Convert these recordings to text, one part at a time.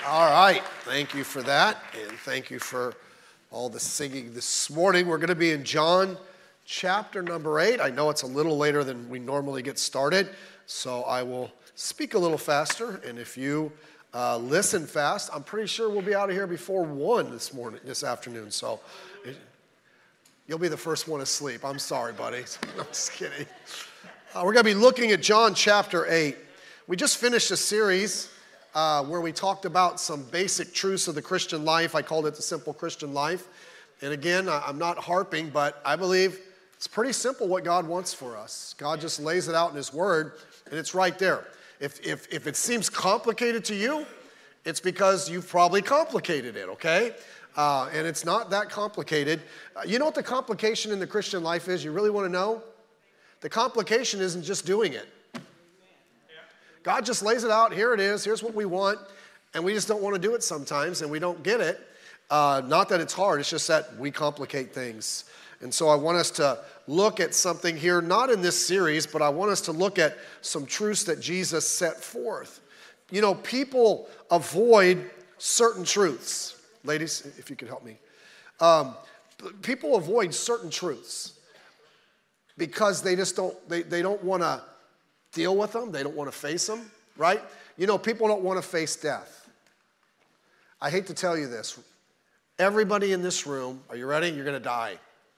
All right, thank you for that, and thank you for all the singing this morning. We're going to be in John chapter number 8. I know it's a little later than we normally get started, so I will speak a little faster, and if you listen fast, I'm pretty sure we'll be out of here before 1 this afternoon, so you'll be the first one asleep. I'm sorry, buddy. I'm just kidding. We're going to be looking at John chapter 8. We just finished a series where we talked about some basic truths of the Christian life. I called it the simple Christian life. And again, I'm not harping, but I believe it's pretty simple what God wants for us. God just lays it out in His Word, and it's right there. If it seems complicated to you, it's because you've probably complicated it, okay? And it's not that complicated. You know what the complication in the Christian life is? You really want to know? The complication isn't just doing it. God just lays it out. Here it is. Here's what we want. And we just don't want to do it sometimes, and we don't get it. Not that it's hard. It's just that we complicate things. And so I want us to look at something here, not in this series, but I want us to look at some truths that Jesus set forth. You know, people avoid certain truths. Ladies, if you could help me. People avoid certain truths because they just don't, they don't want to deal with them. They don't want to face them, right? You know, people don't want to face death. I hate to tell you this. Everybody in this room, are you ready? You're going to die.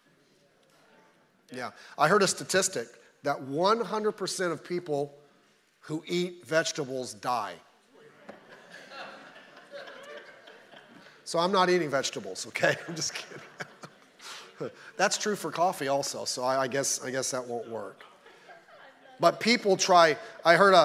Yeah. I heard a statistic that 100% of people who eat vegetables die. So I'm not eating vegetables, okay? I'm just kidding. That's true for coffee also, so I guess that won't work. But people try. I heard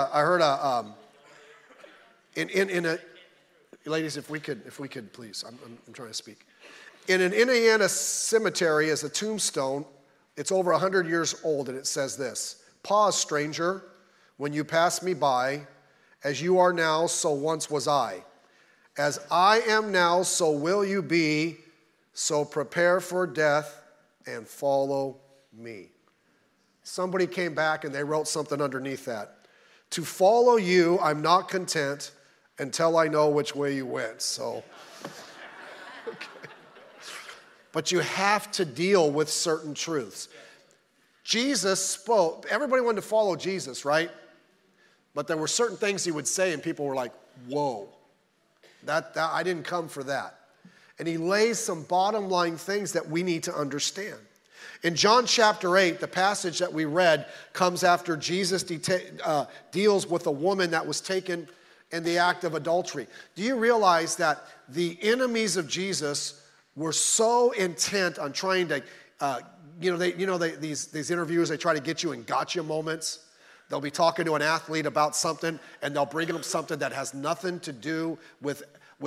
in a ladies, if we could please, I'm trying to speak. In an Indiana cemetery is a tombstone. It's over 100 years old, and it says this: "Pause, stranger, when you pass me by. As you are now, so once was I. As I am now, so will you be. So prepare for death and follow me." Somebody came back and they wrote something underneath that. "To follow you, I'm not content until I know which way you went." So, okay. But you have to deal with certain truths. Jesus spoke. Everybody wanted to follow Jesus, right? But there were certain things He would say and people were like, whoa, that I didn't come for that. And He lays some bottom line things that we need to understand. In John chapter 8, the passage that we read comes after Jesus deals with a woman that was taken in the act of adultery. Do you realize that the enemies of Jesus were so intent on trying to, these interviewers, they try to get you in gotcha moments. They'll be talking to an athlete about something, and they'll bring them something that has nothing to do with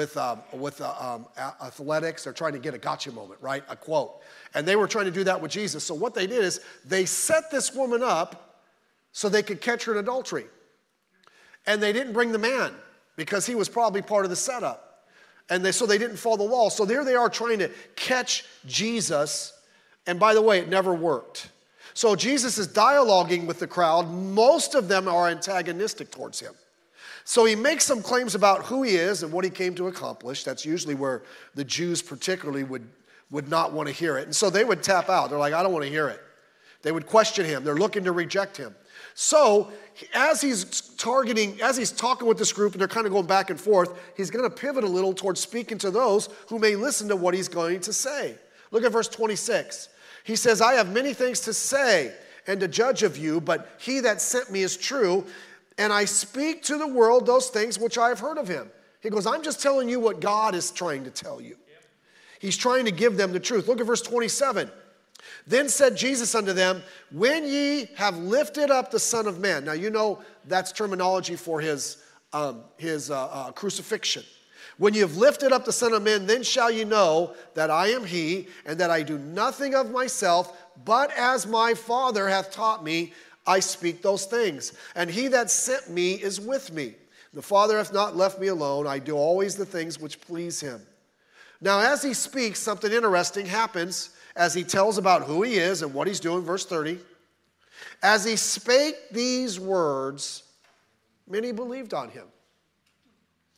athletics. They're trying to get a gotcha moment, right? A quote. And they were trying to do that with Jesus. So what they did is they set this woman up so they could catch her in adultery. And they didn't bring the man because he was probably part of the setup. And so they didn't follow the law. So there they are trying to catch Jesus. And by the way, it never worked. So Jesus is dialoguing with the crowd. Most of them are antagonistic towards Him. So He makes some claims about who He is and what He came to accomplish. That's usually where the Jews particularly would not want to hear it. And so they would tap out. They're like, I don't want to hear it. They would question Him. They're looking to reject Him. So as he's talking with this group and they're kind of going back and forth, He's going to pivot a little towards speaking to those who may listen to what He's going to say. Look at verse 26. He says, "I have many things to say and to judge of you, but He that sent me is true, and I speak to the world those things which I have heard of Him." He goes, I'm just telling you what God is trying to tell you. He's trying to give them the truth. Look at verse 27. "Then said Jesus unto them, When ye have lifted up the Son of Man." Now you know that's terminology for his crucifixion. "When you have lifted up the Son of Man, then shall you know that I am He, and that I do nothing of myself, but as my Father hath taught me, I speak those things. And He that sent me is with me. The Father hath not left me alone. I do always the things which please Him." Now, as He speaks, something interesting happens as He tells about who He is and what He's doing. Verse 30. "As He spake these words, many believed on Him."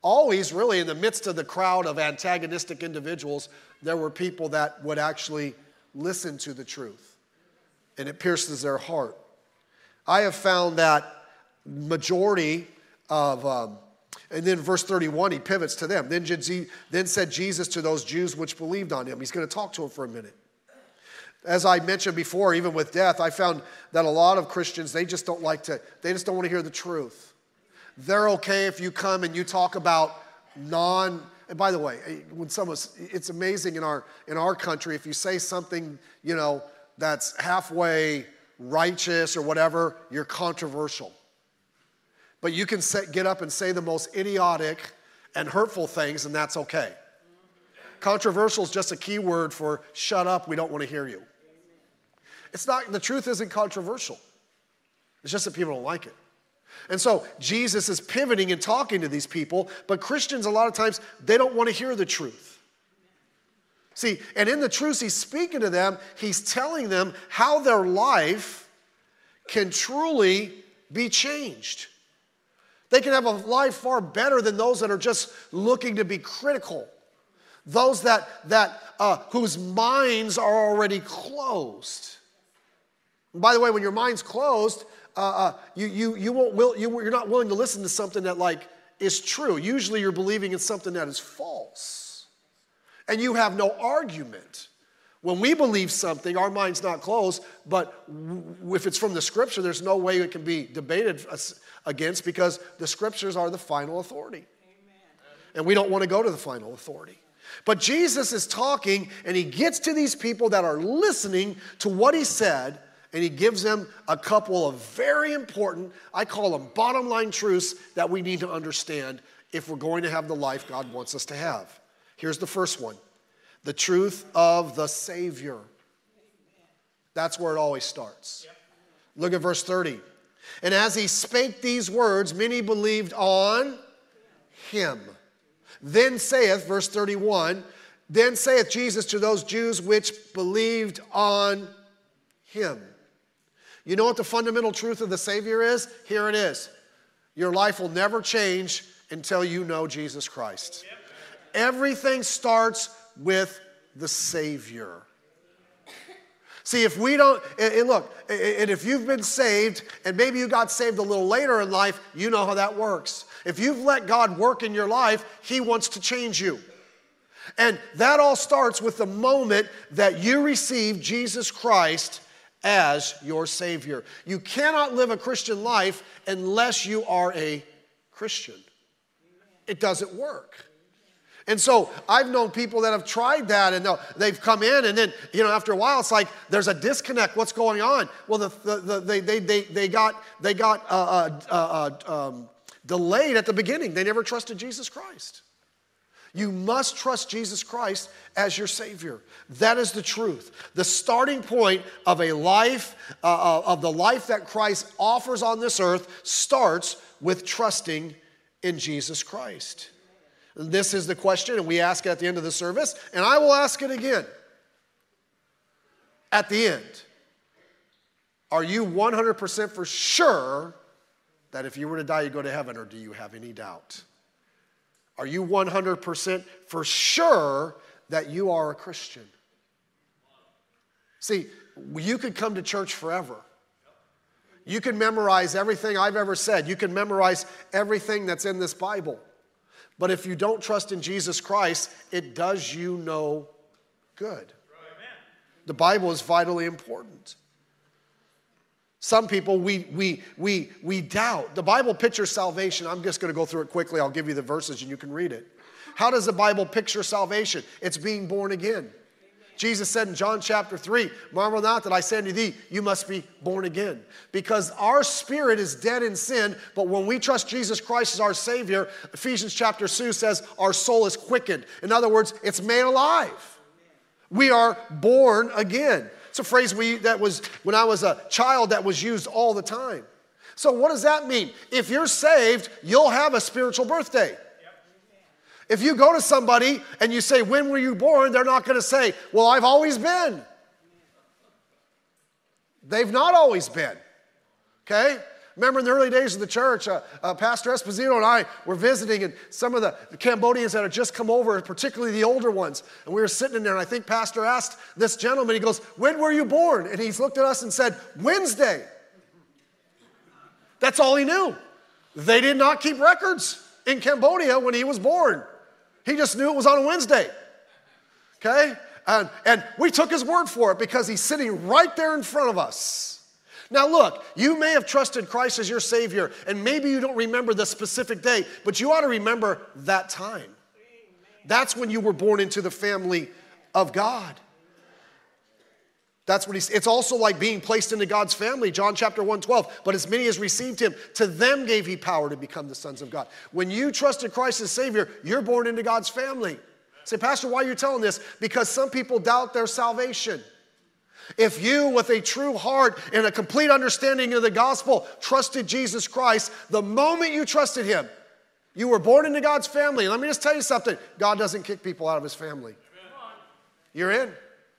always really in the midst of the crowd of antagonistic individuals, there were people that would actually listen to the truth. And it pierces their heart. I have found that majority of, and then verse 31, he pivots to them. Then said Jesus to those Jews which believed on him. He's going to talk to them for a minute. As I mentioned before, even with death, I found that a lot of Christians, they just don't want to hear the truth. They're okay if you come and you talk about and by the way, it's amazing in our country, if you say something, that's halfway righteous or whatever, you're controversial. But you can get up and say the most idiotic and hurtful things, and that's okay. Controversial is just a key word for shut up, we don't want to hear you. It's not, the truth isn't controversial. It's just that people don't like it. And so Jesus is pivoting and talking to these people, but Christians a lot of times, they don't want to hear the truth. See, and in the truth he's speaking to them, he's telling them how their life can truly be changed. They can have a life far better than those that are just looking to be critical. Those that whose minds are already closed. And by the way, when your mind's closed, you're not willing to listen to something that is true. Usually you're believing in something that is false. And you have no argument. When we believe something, our mind's not closed, but if it's from the scripture, there's no way it can be debated against because the scriptures are the final authority. Amen. And we don't want to go to the final authority. But Jesus is talking, and he gets to these people that are listening to what he said, and he gives them a couple of very important, I call them bottom line truths that we need to understand if we're going to have the life God wants us to have. Here's the first one. The truth of the Savior. That's where it always starts. Look at verse 30. And as he spake these words, many believed on him. Then saith, verse 31, then saith Jesus to those Jews which believed on him. You know what the fundamental truth of the Savior is? Here it is. Your life will never change until you know Jesus Christ. Everything starts with the Savior. See, if we don't, and look, and if you've been saved, and maybe you got saved a little later in life, you know how that works. If you've let God work in your life, he wants to change you. And that all starts with the moment that you receive Jesus Christ as your Savior. You cannot live a Christian life unless you are a Christian. It doesn't work. And so I've known people that have tried that, and they've come in, and then after a while it's like there's a disconnect. What's going on? Well, they got delayed at the beginning. They never trusted Jesus Christ. You must trust Jesus Christ as your Savior. That is the truth. The starting point of a life, of the life that Christ offers on this earth, starts with trusting in Jesus Christ. This is the question, and we ask it at the end of the service, and I will ask it again. At the end, are you 100% for sure that if you were to die, you go to heaven, or do you have any doubt? Are you 100% for sure that you are a Christian? See, you could come to church forever. You can memorize everything I've ever said. You can memorize everything that's in this Bible. But if you don't trust in Jesus Christ, it does you no good. The Bible is vitally important. Some people, we doubt. The Bible pictures salvation. I'm just going to go through it quickly. I'll give you the verses and you can read it. How does the Bible picture salvation? It's being born again. Jesus said in John chapter 3, marvel not that I say unto thee, you must be born again. Because our spirit is dead in sin, but when we trust Jesus Christ as our Savior, Ephesians chapter 2 says our soul is quickened. In other words, it's made alive. We are born again. It's a phrase that was, when I was a child, that was used all the time. So what does that mean? If you're saved, you'll have a spiritual birthday. If you go to somebody and you say, when were you born? They're not going to say, well, I've always been. They've not always been. Okay? Remember in the early days of the church, Pastor Esposito and I were visiting, and some of the Cambodians that had just come over, particularly the older ones, and we were sitting in there, and I think Pastor asked this gentleman, he goes, when were you born? And he's looked at us and said, Wednesday. That's all he knew. They did not keep records in Cambodia when he was born. He just knew it was on a Wednesday. Okay? And we took his word for it because he's sitting right there in front of us. Now look, you may have trusted Christ as your Savior, and maybe you don't remember the specific day, but you ought to remember that time. That's when you were born into the family of God. That's what it's also like being placed into God's family. John chapter 1:12, but as many as received him, to them gave he power to become the sons of God. When you trusted Christ as Savior, you're born into God's family. Say, Pastor, why are you telling this? Because some people doubt their salvation. If you, with a true heart and a complete understanding of the gospel, trusted Jesus Christ, the moment you trusted him, you were born into God's family. Let me just tell you something. God doesn't kick people out of his family. You're in.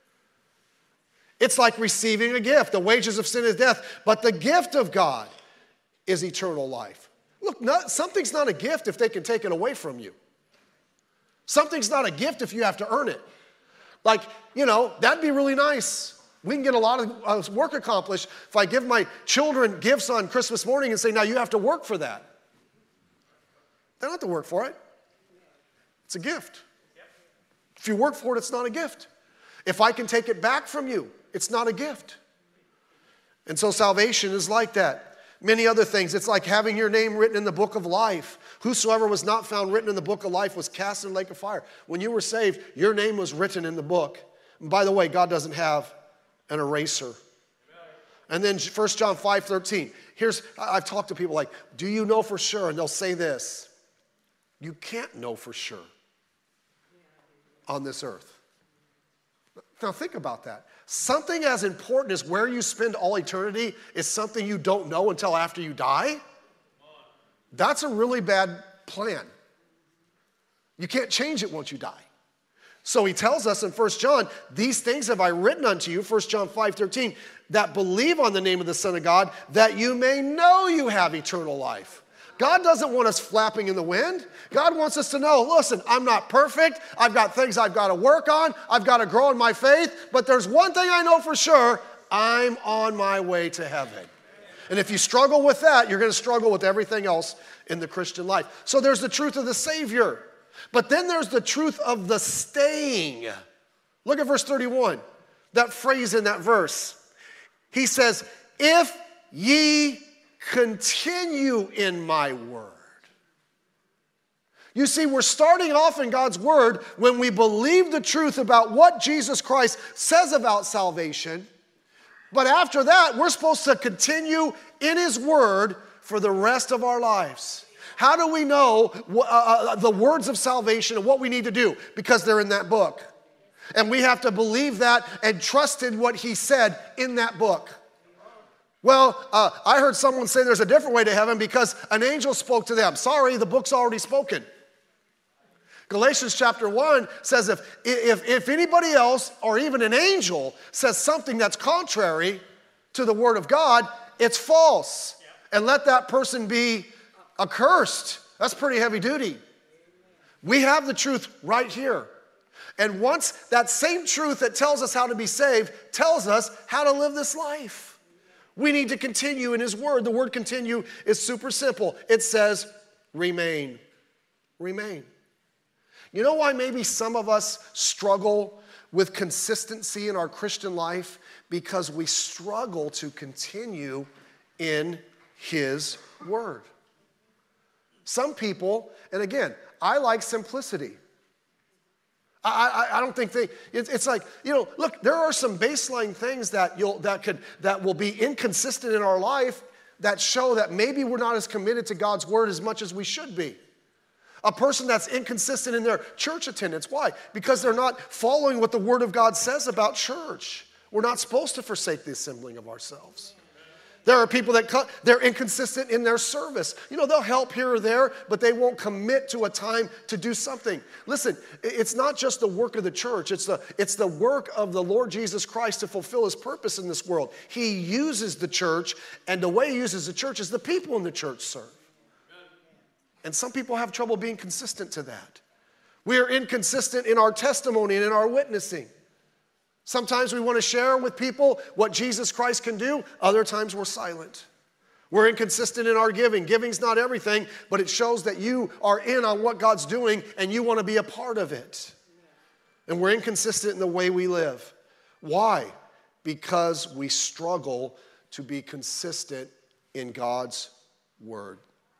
It's like receiving a gift. The wages of sin is death, but the gift of God is eternal life. Look, something's not a gift if they can take it away from you. Something's not a gift if you have to earn it. Like, that'd be really nice. We can get a lot of work accomplished if I give my children gifts on Christmas morning and say, now you have to work for that. They don't have to work for it. It's a gift. If you work for it, it's not a gift. If I can take it back from you, it's not a gift. And so salvation is like that. Many other things. It's like having your name written in the book of life. Whosoever was not found written in the book of life was cast in the lake of fire. When you were saved, your name was written in the book. And by the way, God doesn't have an eraser. And then 1 John 5:13. I've talked to people like, do you know for sure? And they'll say this. You can't know for sure on this earth. Now think about that. Something as important as where you spend all eternity is something you don't know until after you die? That's a really bad plan. You can't change it once you die. So he tells us in 1 John, these things have I written unto you, 1 John 5:13, that believe on the name of the Son of God, that you may know you have eternal life. God doesn't want us flapping in the wind. God wants us to know, listen, I'm not perfect. I've got things I've got to work on. I've got to grow in my faith. But there's one thing I know for sure. I'm on my way to heaven. And if you struggle with that, you're going to struggle with everything else in the Christian life. So there's the truth of the Savior. But then there's the truth of the staying. Look at verse 31, that phrase in that verse. He says, if ye continue in my word. You see, we're starting off in God's word when we believe the truth about what Jesus Christ says about salvation. But after that, we're supposed to continue in his word for the rest of our lives. How do we know the words of salvation and what we need to do? Because they're in that book. And we have to believe that and trust in what he said in that book. Well, I heard someone say there's a different way to heaven because an angel spoke to them. Sorry, the book's already spoken. Galatians chapter 1 says if anybody else or even an angel says something that's contrary to the word of God, it's false. And let that person be accursed. That's pretty heavy duty. We have the truth right here. And once that same truth that tells us how to be saved tells us how to live this life. We need to continue in his word. The word continue is super simple. It says remain. Remain. You know why maybe some of us struggle with consistency in our Christian life? Because we struggle to continue in his word. Some people, and again, I like simplicity. I don't think it's like, look, there are some baseline things that will be inconsistent in our life that show that maybe we're not as committed to God's word as much as we should be. A person that's inconsistent in their church attendance. Why? Because they're not following what the word of God says about church. We're not supposed to forsake the assembling of ourselves. There are people that they're inconsistent in their service. You know, they'll help here or there, but they won't commit to a time to do something. Listen, it's not just the work of the church. It's the work of the Lord Jesus Christ to fulfill his purpose in this world. He uses the church, and the way he uses the church is the people in the church serve. And some people have trouble being consistent to that. We are inconsistent in our testimony and in our witnessing. Sometimes we want to share with people what Jesus Christ can do. Other times we're silent. We're inconsistent in our giving. Giving's not everything, but it shows that you are in on what God's doing and you want to be a part of it. And we're inconsistent in the way we live. Why? Because we struggle to be consistent in God's word.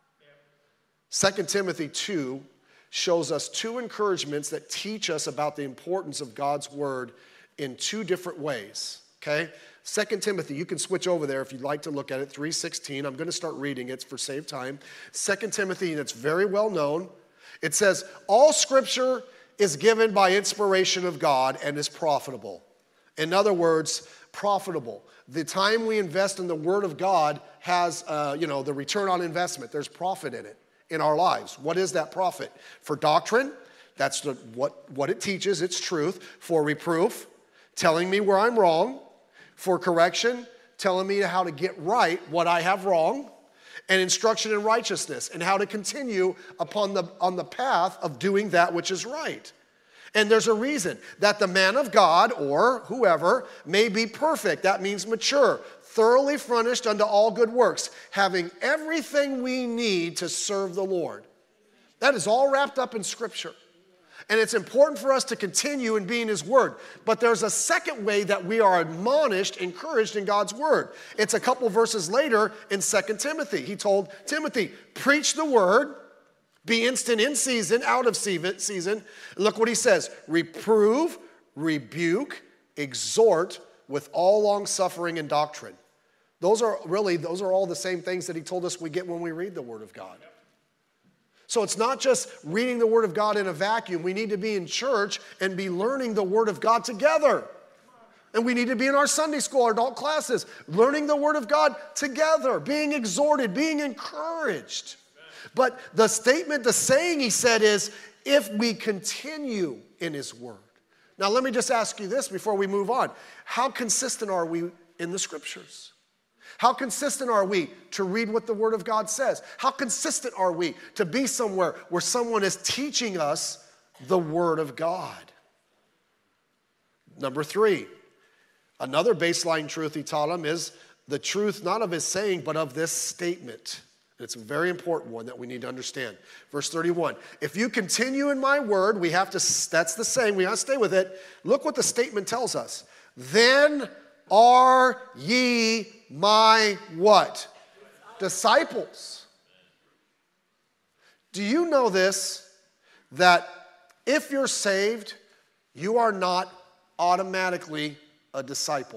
2 Timothy 2 shows us two encouragements that teach us about the importance of God's word in two different ways, okay? 2 Timothy, you can switch over there if you'd like to look at it, 3:16. I'm going to start reading it for save time. 2 Timothy, and it's very well known. It says, all scripture is given by inspiration of God and is profitable. In other words, profitable. The time we invest in the word of God has, the return on investment. There's profit in it in our lives. What is that profit? For doctrine, that's what it teaches, it's truth. For reproof, telling me where I'm wrong. For correction, telling me how to get right what I have wrong. And instruction in righteousness, and how to continue on the path of doing that which is right. And there's a reason that the man of God, or whoever, may be perfect. That means mature, thoroughly furnished unto all good works, having everything we need to serve the Lord. That is all wrapped up in Scripture. And it's important for us to continue in being his word. But there's a second way that we are admonished, encouraged in God's word. It's a couple verses later in 2 Timothy. He told Timothy, preach the word, be instant in season, out of season. Look what he says, reprove, rebuke, exhort with all long suffering and doctrine. Those are all the same things that he told us we get when we read the word of God. So it's not just reading the word of God in a vacuum. We need to be in church and be learning the word of God together. And we need to be in our Sunday school, our adult classes, learning the word of God together, being exhorted, being encouraged. But the saying he said is, if we continue in his word. Now let me just ask you this before we move on. How consistent are we in the scriptures? How consistent are we to read what the word of God says? How consistent are we to be somewhere where someone is teaching us the word of God? Number 3, another baseline truth he taught him is the truth not of his saying, but of this statement. It's a very important one that we need to understand. Verse 31, if you continue in my word, that's the saying, we have to stay with it. Look what the statement tells us. Then are ye my what? Disciples. Do you know this? That if you're saved, you are not automatically a disciple.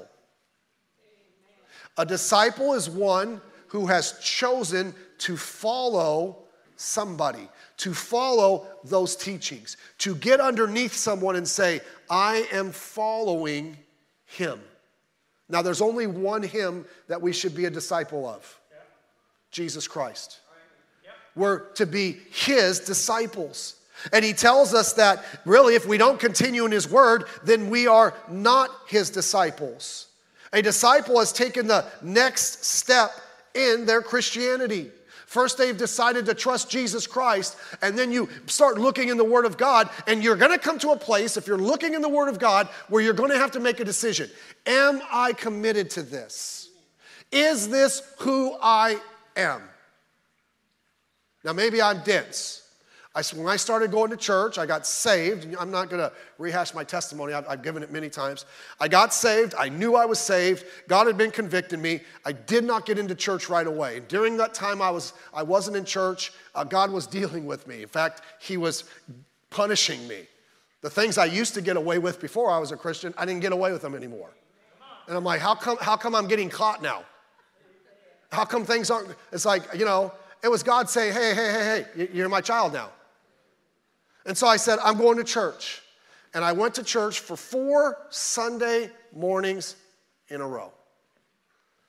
A disciple is one who has chosen to follow somebody, to follow those teachings, to get underneath someone and say, I am following him. Now, there's only one him that we should be a disciple of. Jesus Christ. We're to be his disciples. And he tells us that really if we don't continue in his word, then we are not his disciples. A disciple has taken the next step in their Christianity. First, they've decided to trust Jesus Christ, and then you start looking in the Word of God, and you're going to come to a place, if you're looking in the Word of God, where you're going to have to make a decision. Am I committed to this? Is this who I am? Now, maybe I'm dense. When I started going to church, I got saved. I'm not going to rehash my testimony. I've given it many times. I got saved. I knew I was saved. God had been convicting me. I did not get into church right away. And during that time I wasn't in church, God was dealing with me. In fact, he was punishing me. The things I used to get away with before I was a Christian, I didn't get away with them anymore. And I'm like, how come I'm getting caught now? How come things aren't, it's like, it was God saying, hey, you're my child now. And so I said, I'm going to church. And I went to church for 4 Sunday mornings in a row.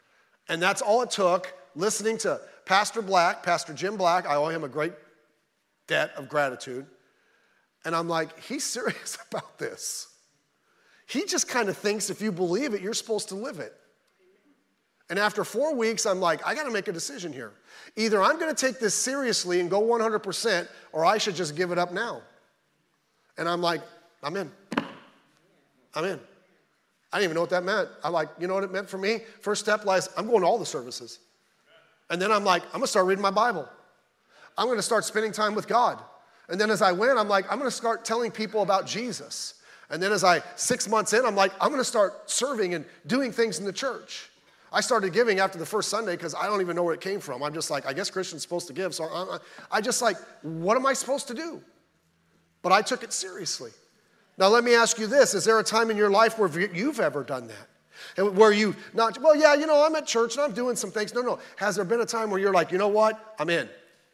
And that's all it took, listening to Pastor Black, Pastor Jim Black. I owe him a great debt of gratitude. And I'm like, he's serious about this. He just kind of thinks if you believe it, you're supposed to live it. And after 4 weeks, I'm like, I got to make a decision here. Either I'm going to take this seriously and go 100%, or I should just give it up now. And I'm like, I'm in. I'm in. I didn't even know what that meant. I'm like, you know what it meant for me? First step was, I'm going to all the services. And then I'm like, I'm going to start reading my Bible. I'm going to start spending time with God. And then as I went, I'm like, I'm going to start telling people about Jesus. And then 6 months in, I'm like, I'm going to start serving and doing things in the church. I started giving after the first Sunday because I don't even know where it came from. I'm just like, I guess Christians supposed to give. So I just like, what am I supposed to do? But I took it seriously. Now let me ask you this. Is there a time in your life where you've ever done that? And where you not, well, yeah, I'm at church and I'm doing some things. No. Has there been a time where you're like, you know what? I'm in.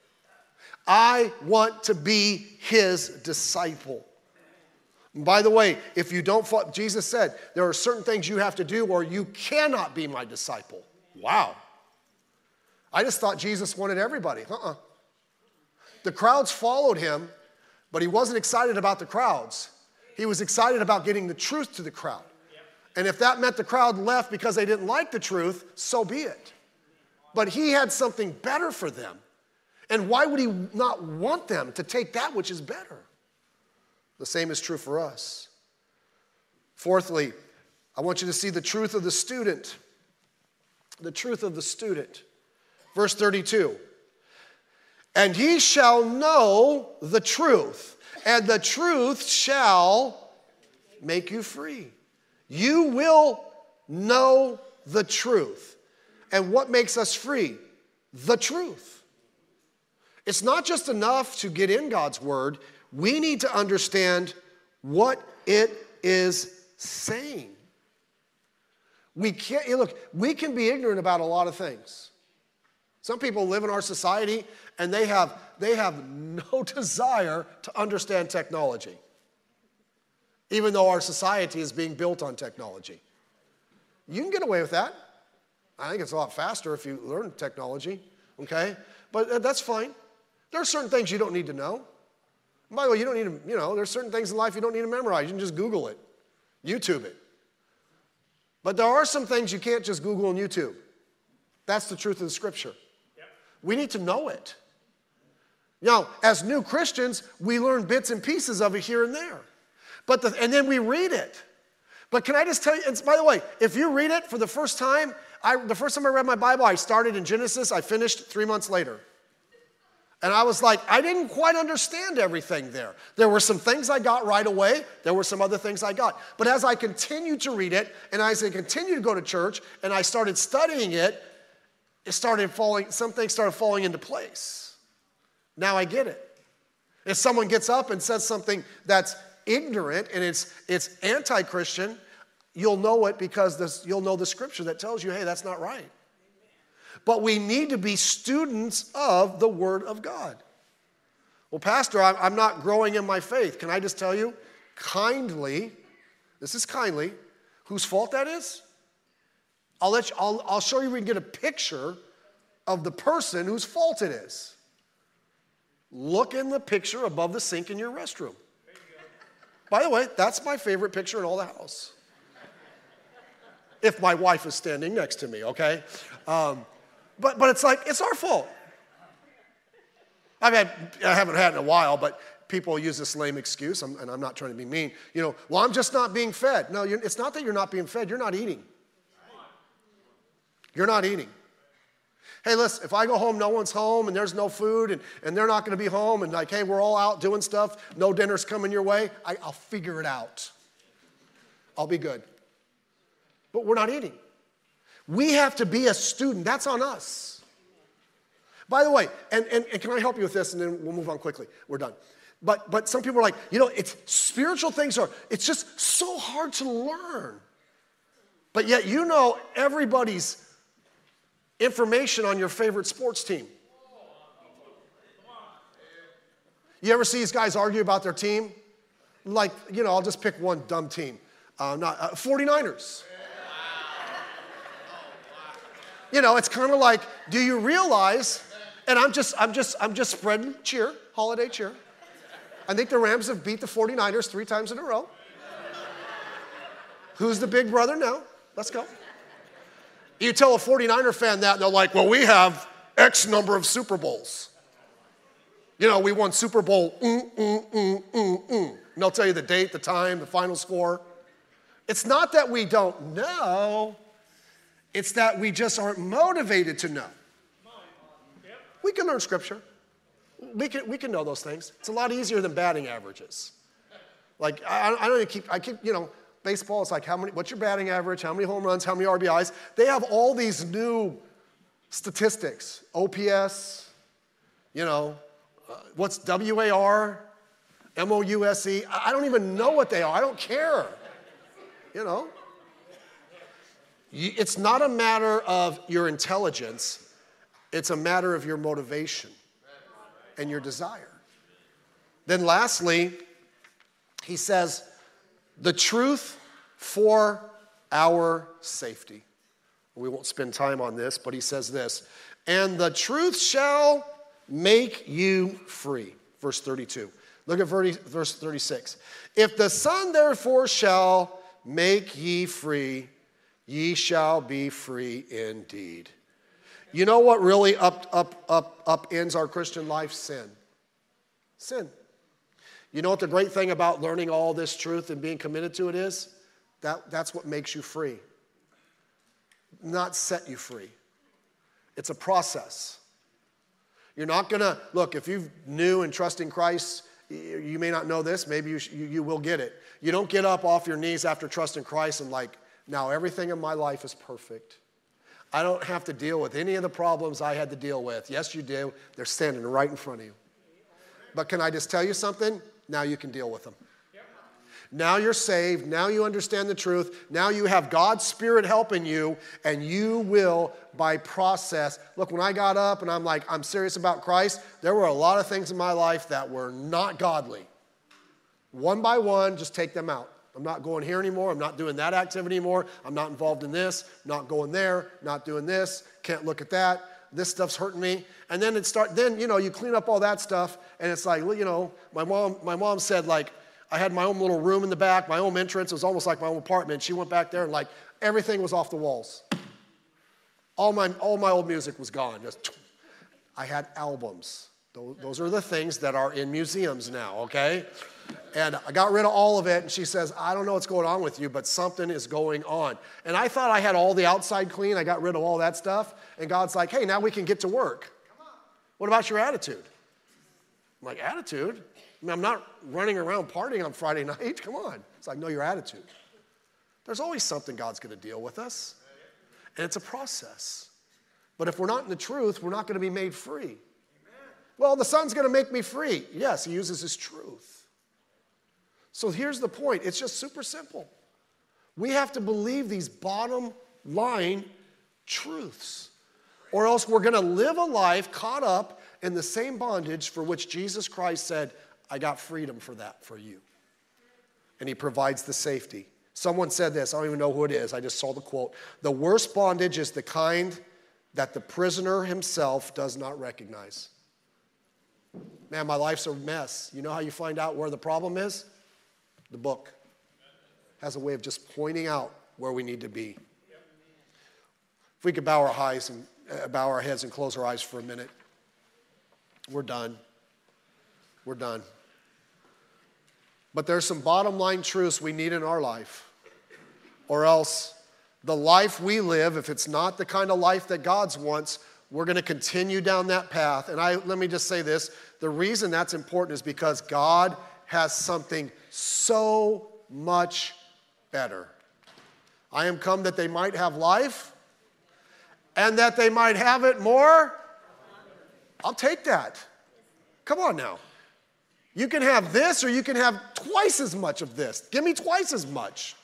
I want to be his disciple. And by the way, if you don't follow, Jesus said, there are certain things you have to do or you cannot be my disciple. Wow. I just thought Jesus wanted everybody. The crowds followed him, but he wasn't excited about the crowds. He was excited about getting the truth to the crowd. And if that meant the crowd left because they didn't like the truth, so be it. But he had something better for them. And why would he not want them to take that which is better? The same is true for us. Fourthly, I want you to see the truth of the student. The truth of the student. Verse 32. And he shall know the truth, and the truth shall make you free. You will know the truth. And what makes us free? The truth. It's not just enough to get in God's word. We need to understand what it is saying. We can be ignorant about a lot of things. Some people live in our society and they have no desire to understand technology, even though our society is being built on technology. You can get away with that. I think it's a lot faster if you learn technology, okay? But that's fine. There are certain things you don't need to know. And by the way, you don't need to, there's certain things in life you don't need to memorize. You can just Google it, YouTube it. But there are some things you can't just Google and YouTube. That's the truth of the Scripture. Yep. We need to know it. Now, as new Christians, we learn bits and pieces of it here and there. And then we read it. But can I just tell you, and by the way, if you read it for the first time, the first time I read my Bible, I started in Genesis, I finished 3 months later. And I was like, I didn't quite understand everything there. There were some things I got right away. There were some other things I got. But as I continued to read it, and as I continued to go to church, and I started studying it, some things started falling into place. Now I get it. If someone gets up and says something that's ignorant and it's anti-Christian, you'll know it because you'll know the Scripture that tells you, hey, that's not right. But we need to be students of the Word of God. Well, Pastor, I'm not growing in my faith. Can I just tell you, kindly, this is kindly, whose fault that is? I'll show you we can get a picture of the person whose fault it is. Look in the picture above the sink in your restroom. By the way, that's my favorite picture in all the house. If my wife is standing next to me, okay? But it's like, it's our fault. I haven't had it in a while, but people use this lame excuse, and I'm not trying to be mean. Well, I'm just not being fed. No, it's not that you're not being fed. You're not eating. You're not eating. Hey, listen, if I go home, no one's home, and there's no food, and they're not going to be home, and like, hey, we're all out doing stuff, no dinner's coming your way, I'll figure it out. I'll be good. But we're not eating. We have to be a student. That's on us. By the way, and can I help you with this, and then we'll move on quickly. We're done. But some people are like, it's spiritual things it's just so hard to learn. But yet everybody's information on your favorite sports team. You ever see these guys argue about their team? Like, I'll just pick one dumb team. 49ers. It's kind of like, do you realize, and I'm just spreading cheer, holiday cheer. I think the Rams have beat the 49ers 3 times in a row. Who's the big brother now? Let's go. You tell a 49er fan that, and they're like, well, we have X number of Super Bowls. We won Super Bowl, And they'll tell you the date, the time, the final score. It's not that we don't know. It's that we just aren't motivated to know. We can learn Scripture. We can know those things. It's a lot easier than batting averages. Like, I don't keep, baseball is like, what's your batting average? How many home runs? How many RBIs? They have all these new statistics. OPS, what's WAR, MOUSE. I don't even know what they are. I don't care. It's not a matter of your intelligence. It's a matter of your motivation and your desire. Then lastly, he says, the truth for our safety. We won't spend time on this, but he says this, and the truth shall make you free. Verse 32. Look at verse 36. If the Son therefore shall make ye free, ye shall be free indeed. You know what really upends our Christian life? Sin. Sin. You know what the great thing about learning all this truth and being committed to it is? That's what makes you free. Not set you free. It's a process. You're not going to, look, if you're new and trusting Christ, you may not know this, maybe you will get it. You don't get up off your knees after trusting Christ and like, now everything in my life is perfect. I don't have to deal with any of the problems I had to deal with. Yes, you do. They're standing right in front of you. But can I just tell you something? Now you can deal with them. Now you're saved. Now you understand the truth. Now you have God's Spirit helping you, and you will, by process. Look, when I got up and I'm like, I'm serious about Christ, there were a lot of things in my life that were not godly. One by one, just take them out. I'm not going here anymore. I'm not doing that activity anymore. I'm not involved in this, not going there, not doing this, can't look at that. This stuff's hurting me. And then you clean up all that stuff, and it's like, my mom said, like, I had my own little room in the back, my own entrance. It was almost like my own apartment. She went back there, and like, everything was off the walls. All my old music was gone. I had albums. Those are the things that are in museums now, okay? And I got rid of all of it, and she says, I don't know what's going on with you, but something is going on. And I thought I had all the outside clean. I got rid of all that stuff. And God's like, hey, now we can get to work. What about your attitude? I'm like, attitude? I mean, I'm not running around partying on Friday night. Come on. It's like, no, your attitude. There's always something God's going to deal with us. And it's a process. But if we're not in the truth, we're not going to be made free. Well, the Son's going to make me free. Yes, he uses his truth. So here's the point. It's just super simple. We have to believe these bottom line truths, or else we're going to live a life caught up in the same bondage for which Jesus Christ said, I got freedom for that for you. And he provides the safety. Someone said this, I don't even know who it is, I just saw the quote. The worst bondage is the kind that the prisoner himself does not recognize. Man, my life's a mess. You know how you find out where the problem is? The book has a way of just pointing out where we need to be. If we could bow our heads and close our eyes for a minute. We're done. We're done. But there's some bottom line truths we need in our life. Or else the life we live, if it's not the kind of life that God wants, we're going to continue down that path. And let me just say this. The reason that's important is because God has something so much better. I am come that they might have life and that they might have it more. I'll take that. Come on now. You can have this or you can have twice as much of this. Give me twice as much.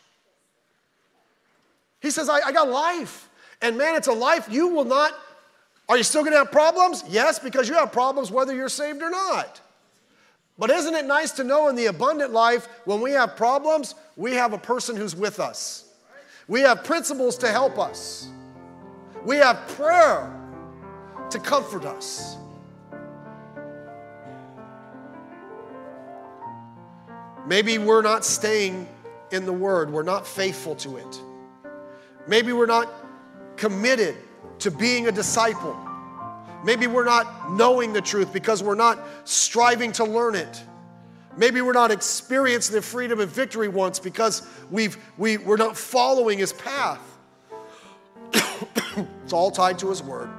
He says, I got life. And man, it's a life you will not. Are you still going to have problems? Yes, because you have problems whether you're saved or not. But isn't it nice to know in the abundant life, when we have problems, we have a person who's with us. We have principles to help us. We have prayer to comfort us. Maybe we're not staying in the Word. We're not faithful to it. Maybe we're not committed to being a disciple. Maybe we're not knowing the truth because we're not striving to learn it. Maybe we're not experiencing the freedom and victory once because we're not following His path. It's all tied to His Word.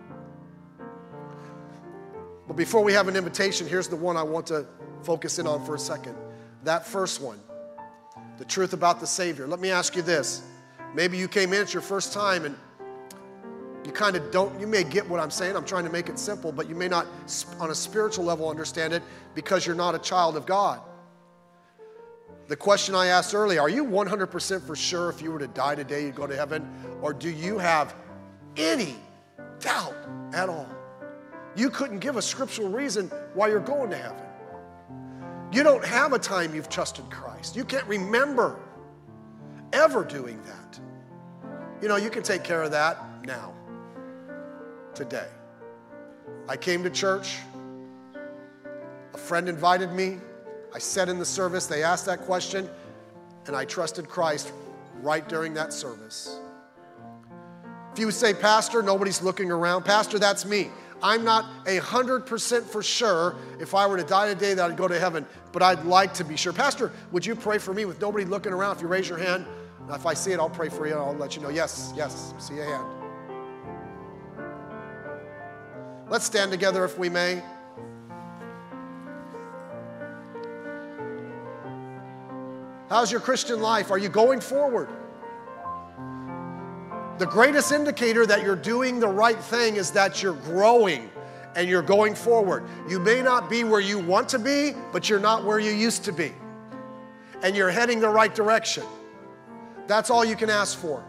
But before we have an invitation, here's the one I want to focus in on for a second. That first one, the truth about the Savior. Let me ask you this. Maybe you came in, it's your first time, and you kind of don't, you may get what I'm saying. I'm trying to make it simple, but you may not, on a spiritual level, understand it because you're not a child of God. The question I asked earlier, are you 100% for sure if you were to die today, you'd go to heaven? Or do you have any doubt at all? You couldn't give a scriptural reason why you're going to heaven. You don't have a time you've trusted Christ. You can't remember ever doing that. You know, you can take care of that now, today. I came to church. A friend invited me. I sat in the service. They asked that question, and I trusted Christ right during that service. If you would say, Pastor, nobody's looking around. Pastor, that's me. I'm not 100% for sure if I were to die today that I'd go to heaven, but I'd like to be sure. Pastor, would you pray for me with nobody looking around? If you raise your hand, if I see it, I'll pray for you. I'll let you know. Yes, yes, see your hand. Let's stand together if we may. How's your Christian life? Are you going forward? The greatest indicator that you're doing the right thing is that you're growing and you're going forward. You may not be where you want to be, but you're not where you used to be. And you're heading the right direction. That's all you can ask for.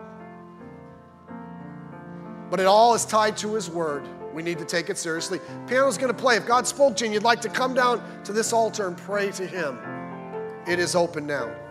But it all is tied to His Word. We need to take it seriously. Piano's going to play. If God spoke to you and you'd like to come down to this altar and pray to Him, it is open now.